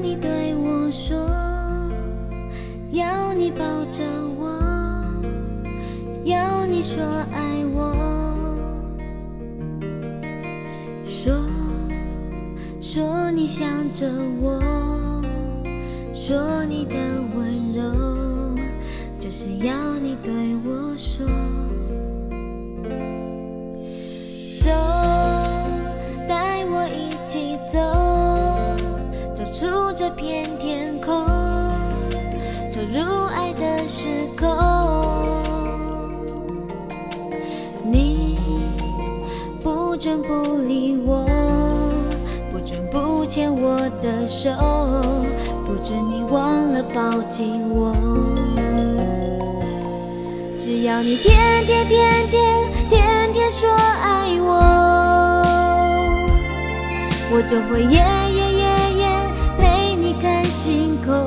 你对我说，要你抱着我，要你说爱我，说你想着我，说你的温柔，就是要你对我说。走，带我一起走，走出这片天空，走入爱的时空。你不准不理我，不准不牵我的手，不准你忘了抱紧我。只要你天天天天天天说爱我，我就会夜夜夜夜陪你看星空。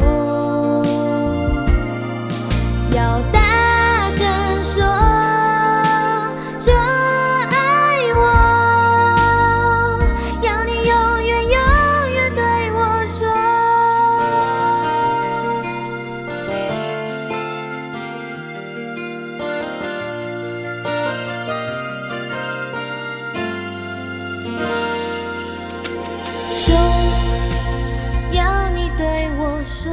要大声说说爱我，要你永远永远对我说。说，要你对我说，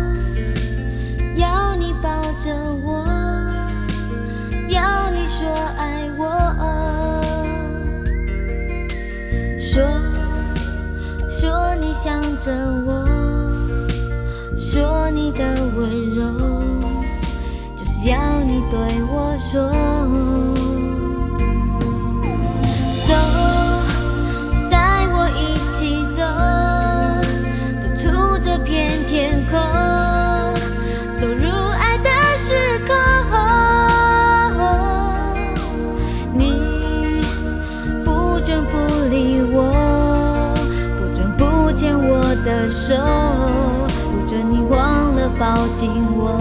要你抱着我，要你说爱我。说你想着我，说你的温柔，就是要你对我说。走，带我一起走，走出这片天空，走入爱的时空。你不准不理我，不准不牵我的手，不准你忘了抱紧我。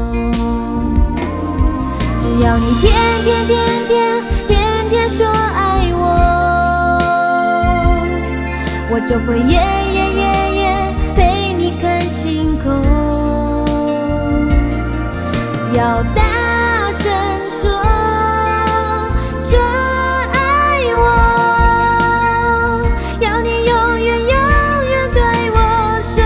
只要你天天天天天天说爱我，我就会夜夜夜夜陪你看星空。要大声说说爱我，要你永远永远对我说。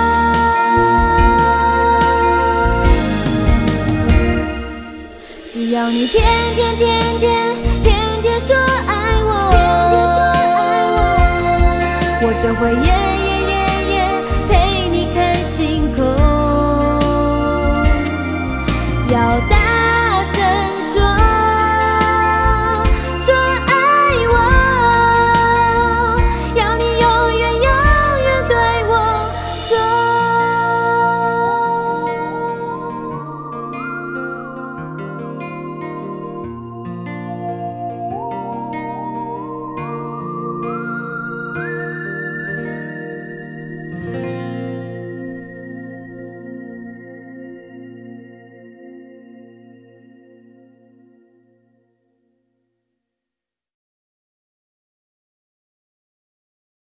只要你天天天天天天说爱我，我就会夜